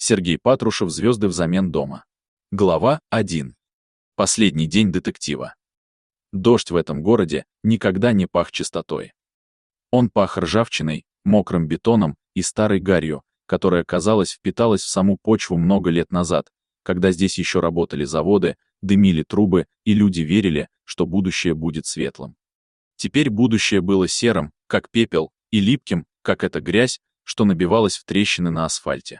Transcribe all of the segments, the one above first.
Сергей Патрушев «Звезды взамен дома». Глава 1. Последний день детектива. Дождь в этом городе никогда не пах чистотой. Он пах ржавчиной, мокрым бетоном и старой гарью, которая, казалось, впиталась в саму почву много лет назад, когда здесь еще работали заводы, дымили трубы, и люди верили, что будущее будет светлым. Теперь будущее было серым, как пепел, и липким, как эта грязь, что набивалась в трещины на асфальте.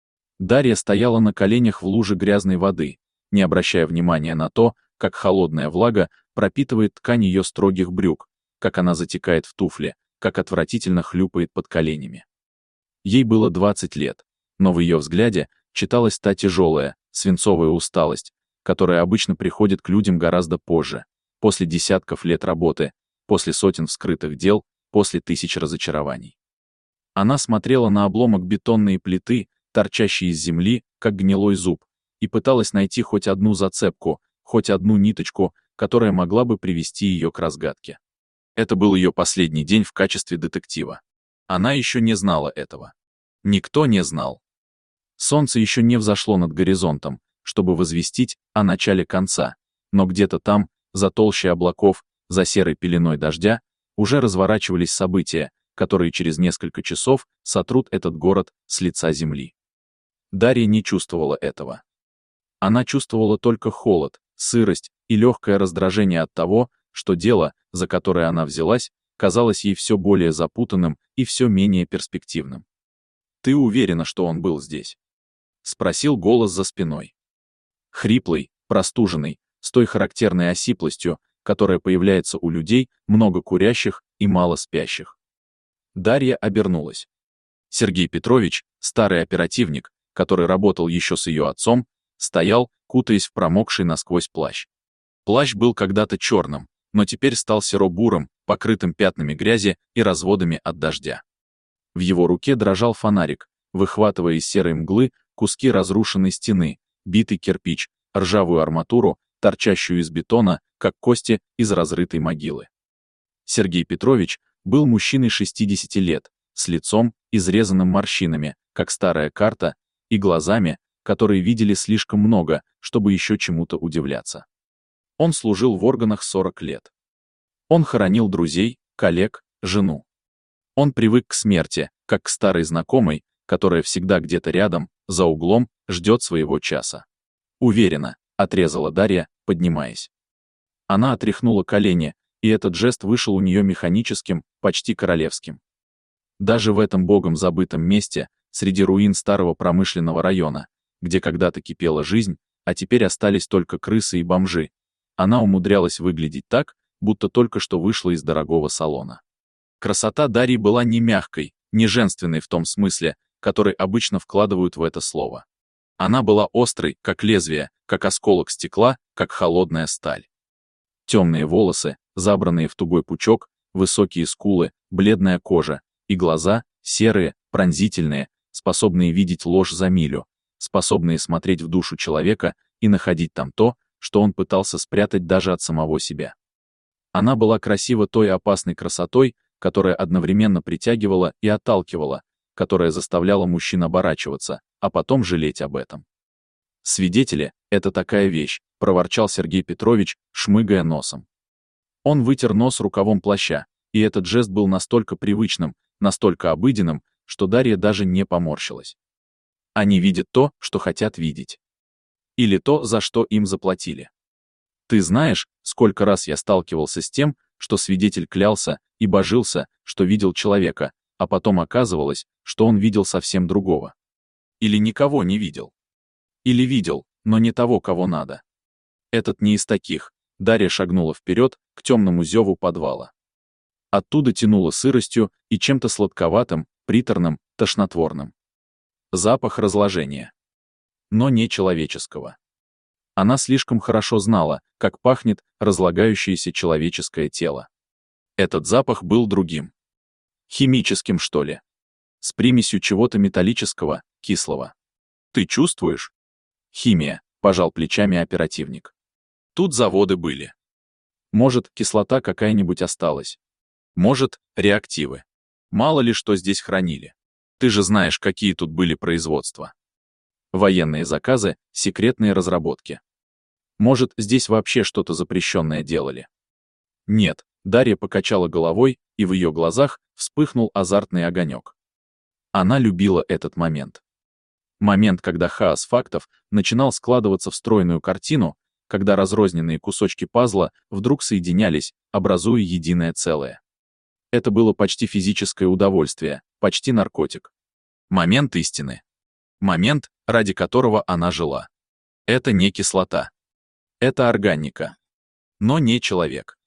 Дарья стояла на коленях в луже грязной воды, не обращая внимания на то, как холодная влага пропитывает ткань ее строгих брюк, как она затекает в туфли, как отвратительно хлюпает под коленями. Ей было 20 лет, но в ее взгляде читалась та тяжелая, свинцовая усталость, которая обычно приходит к людям гораздо позже, после десятков лет работы, после сотен вскрытых дел, после тысяч разочарований. Она смотрела на обломок бетонной плиты, торчащий из земли, как гнилой зуб, и пыталась найти хоть одну зацепку, хоть одну ниточку, которая могла бы привести ее к разгадке. Это был ее последний день в качестве детектива. Она еще не знала этого. Никто не знал. Солнце еще не взошло над горизонтом, чтобы возвестить о начале конца, но где-то там, за толщей облаков, за серой пеленой дождя, уже разворачивались события, которые через несколько часов сотрут этот город с лица земли. Дарья не чувствовала этого. Она чувствовала только холод, сырость и легкое раздражение от того, что дело, за которое она взялась, казалось ей все более запутанным и все менее перспективным. «Ты уверена, что он был здесь?» — спросил голос за спиной. Хриплый, простуженный, с той характерной осиплостью, которая появляется у людей, много курящих и мало спящих. Дарья обернулась. Сергей Петрович, старый оперативник, который работал еще с ее отцом, стоял, кутаясь в промокший насквозь плащ. Плащ был когда-то черным, но теперь стал серо-бурым, покрытым пятнами грязи и разводами от дождя. В его руке дрожал фонарик, выхватывая из серой мглы куски разрушенной стены, битый кирпич, ржавую арматуру, торчащую из бетона, как кости из разрытой могилы. Сергей Петрович был мужчиной 60 лет, с лицом, изрезанным морщинами, как старая карта, и глазами, которые видели слишком много, чтобы еще чему-то удивляться. Он служил в органах 40 лет. Он хоронил друзей, коллег, жену. Он привык к смерти, как к старой знакомой, которая всегда где-то рядом, за углом, ждет своего часа. «Уверена», — отрезала Дарья, поднимаясь. Она отряхнула колени, и этот жест вышел у нее механическим, почти королевским. Даже в этом богом забытом месте, среди руин старого промышленного района, где когда-то кипела жизнь, а теперь остались только крысы и бомжи, она умудрялась выглядеть так, будто только что вышла из дорогого салона. Красота Дарьи была не мягкой, не женственной в том смысле, который обычно вкладывают в это слово. Она была острой, как лезвие, как осколок стекла, как холодная сталь. Темные волосы, забранные в тугой пучок, высокие скулы, бледная кожа, и глаза, серые, пронзительные, способные видеть ложь за милю, способные смотреть в душу человека и находить там то, что он пытался спрятать даже от самого себя. Она была красива той опасной красотой, которая одновременно притягивала и отталкивала, которая заставляла мужчин оборачиваться, а потом жалеть об этом. «Свидетели — это такая вещь», — проворчал Сергей Петрович, шмыгая носом. Он вытер нос рукавом плаща, и этот жест был настолько привычным, настолько обыденным, что Дарья даже не поморщилась. Они видят то, что хотят видеть. Или то, за что им заплатили. Ты знаешь, сколько раз я сталкивался с тем, что свидетель клялся и божился, что видел человека, а потом оказывалось, что он видел совсем другого. Или никого не видел. Или видел, но не того, кого надо. Этот не из таких. Дарья шагнула вперед, к темному зеву подвала. Оттуда тянуло сыростью и чем-то сладковатым, приторным, тошнотворным. Запах разложения. Но не человеческого. Она слишком хорошо знала, как пахнет разлагающееся человеческое тело. Этот запах был другим. Химическим, что ли. С примесью чего-то металлического, кислого. Ты чувствуешь? Химия, пожал плечами оперативник. Тут заводы были. Может, кислота какая-нибудь осталась. Может, реактивы. Мало ли что здесь хранили. Ты же знаешь, какие тут были производства. Военные заказы, секретные разработки. Может, здесь вообще что-то запрещенное делали? Нет, Дарья покачала головой, и в ее глазах вспыхнул азартный огонек. Она любила этот момент. Момент, когда хаос фактов начинал складываться в стройную картину, когда разрозненные кусочки пазла вдруг соединялись, образуя единое целое. Это было почти физическое удовольствие, почти наркотик. Момент истины. Момент, ради которого она жила. Это не кислота. Это органика. Но не человек.